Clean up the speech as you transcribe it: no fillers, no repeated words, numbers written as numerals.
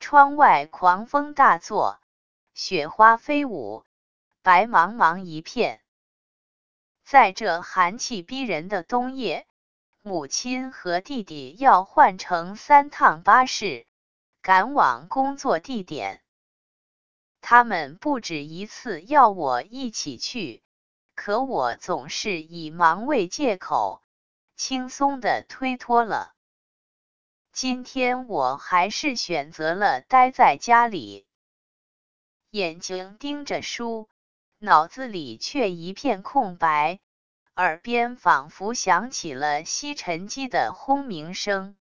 窗外狂风大作，雪花飞舞，白茫茫一片。在这寒气逼人的冬夜，母亲和弟弟要换乘3趟巴士，赶往工作地点。他们不止一次要我一起去，可我总是以忙为借口，轻松地推脱了。今天我还是选择了待在家里，眼睛盯着书，脑子里却一片空白，耳边仿佛响起了吸尘机的轰鸣声。